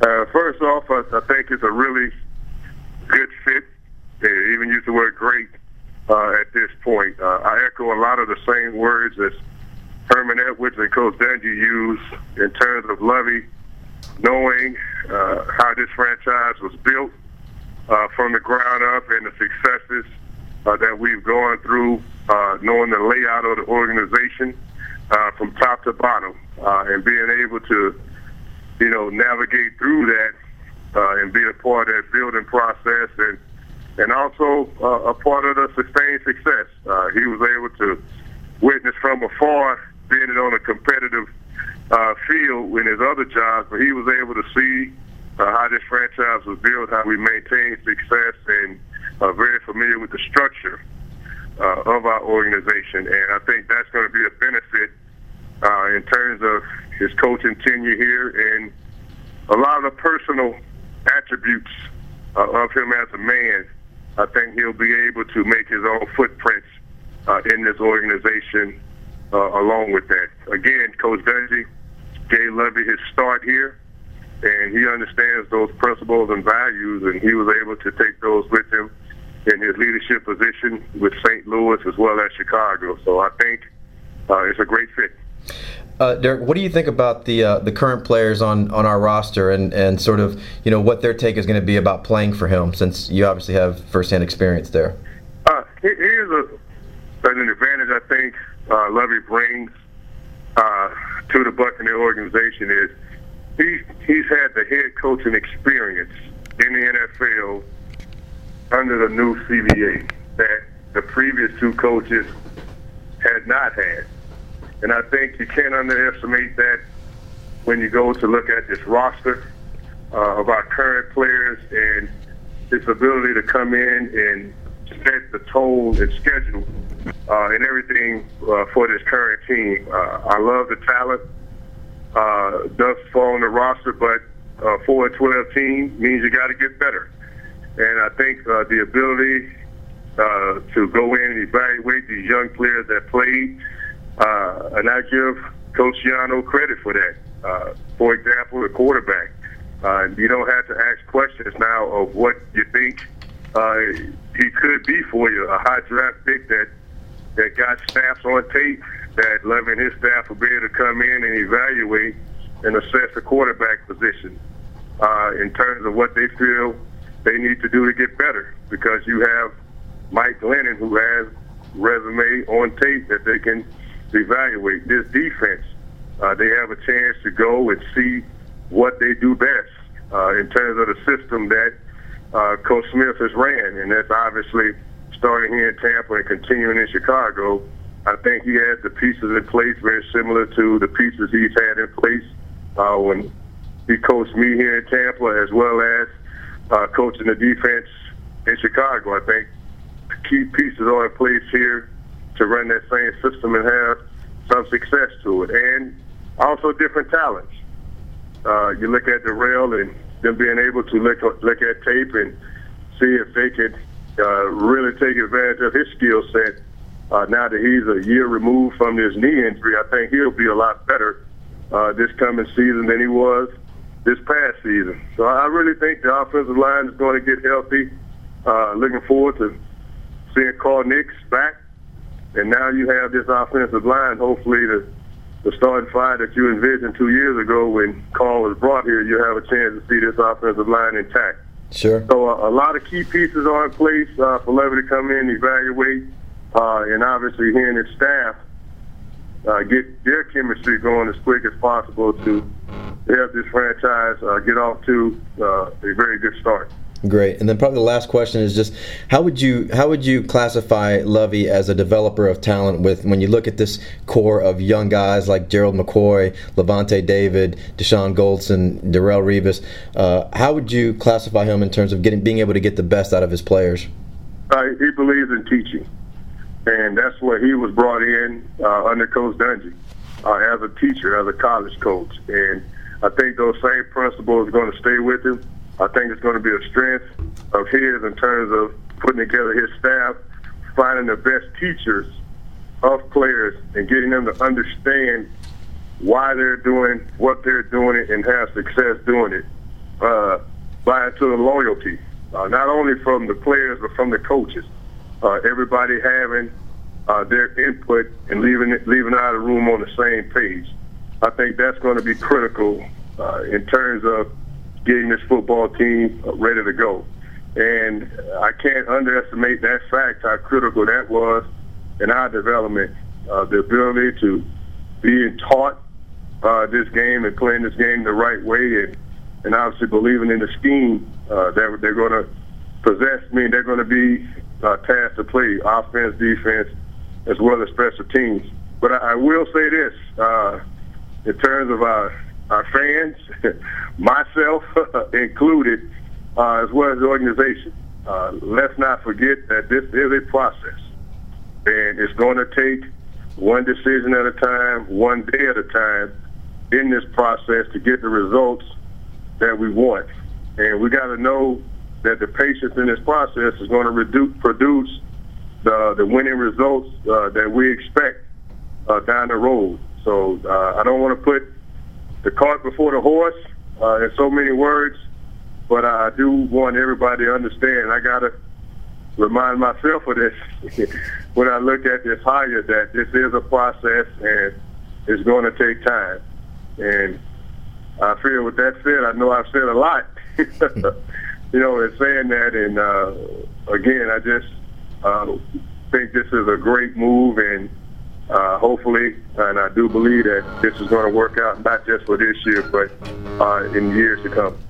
First off, I think it's a really good fit. They even use the word great at this point. I echo a lot of the same words as Herman Edwards and Coach Dungy used in terms of Lovie knowing how this franchise was built from the ground up and the successes that we've gone through, knowing the layout of the organization from top to bottom, and being able to, navigate through that and be a part of that building process and also a part of the sustained success. He was able to witness from afar, being on a competitive field in his other jobs, but he was able to see how this franchise was built, how we maintained success, and very familiar with the structure of our organization. And I think that's going to be a benefit in terms of his coaching tenure here and a lot of the personal attributes of him as a man. I think he'll be able to make his own footprints in this organization along with that. Again, Coach Dungy gave Lovie his start here, and he understands those principles and values, and he was able to take those with him in his leadership position with St. Louis as well as Chicago. So I think it's a great fit. Derek, what do you think about the current players on our roster and sort of what their take is going to be about playing for him, since you obviously have firsthand experience there? Here's an advantage I think Lovie brings to the Buccaneer organization is he's had the head coaching experience in the NFL under the new CBA that the previous two coaches had not had. And I think you can't underestimate that when you go to look at this roster of our current players and his ability to come in and set the tone and schedule and everything for this current team. I love the talent thus far on the roster, but 4-12 team means you got to get better. And I think the ability to go in and evaluate these young players that played, and I give Coach Schiano credit for that. For example, the quarterback. You don't have to ask questions now of what you think he could be for you. A high draft pick that got snaps on tape that Lovie and his staff will be able to come in and evaluate and assess the quarterback position in terms of what they feel they need to do to get better, because you have Mike Glennon, who has resume on tape that they can evaluate. This defense, they have a chance to go and see what they do best in terms of the system that Coach Smith has ran, and that's obviously starting here in Tampa and continuing in Chicago. I think he has the pieces in place very similar to the pieces he's had in place when he coached me here in Tampa, as well as coaching the defense in Chicago. I think the key pieces are in place here to run that same system and have some success to it, and also different talents. You look at Darrell and them being able to look at tape and see if they could really take advantage of his skill set. Now that he's a year removed from his knee injury, I think he'll be a lot better this coming season than he was this past season. So I really think the offensive line is going to get healthy. Looking forward to seeing Carl Nicks back. And now you have this offensive line, hopefully the starting five that you envisioned 2 years ago when Carl was brought here, you have a chance to see this offensive line intact. Sure. So a lot of key pieces are in place for Lovie to come in, evaluate, and obviously he and his staff get their chemistry going as quick as possible to help this franchise get off to a very good start. Great. And then probably the last question is just how would you classify Lovie as a developer of talent when you look at this core of young guys like Gerald McCoy, Levante David, Deshaun Goldson, Darrelle Revis? How would you classify him in terms of being able to get the best out of his players? He believes in teaching, and that's where he was brought in under Coach Dungy as a teacher, as a college coach. And I think those same principles are going to stay with him. I think it's going to be a strength of his in terms of putting together his staff, finding the best teachers of players and getting them to understand why they're doing what they're doing and have success doing it. buy into the loyalty, not only from the players but from the coaches. Everybody having their input and leaving out of the room on the same page. I think that's going to be critical in terms of getting this football team ready to go. And I can't underestimate that fact, how critical that was in our development, the ability to being taught this game and playing this game the right way, and obviously believing in the scheme that they're going to possess. I mean, they're going to be tasked to play offense, defense, as well as special teams. But I will say this, in terms of our fans, myself included, as well as the organization, let's not forget that this is a process. And it's going to take one decision at a time, one day at a time in this process to get the results that we want. And we got to know that the patience in this process is going to produce the winning results that we expect down the road. So I don't want to put the cart before the horse in so many words, but I do want everybody to understand. I got to remind myself of this when I look at this hire, that this is a process and it's going to take time. And I feel with that said, I know I've said a lot, in saying that. And again, I just think this is a great move, and hopefully, and I do believe that this is going to work out not just for this year, but in years to come.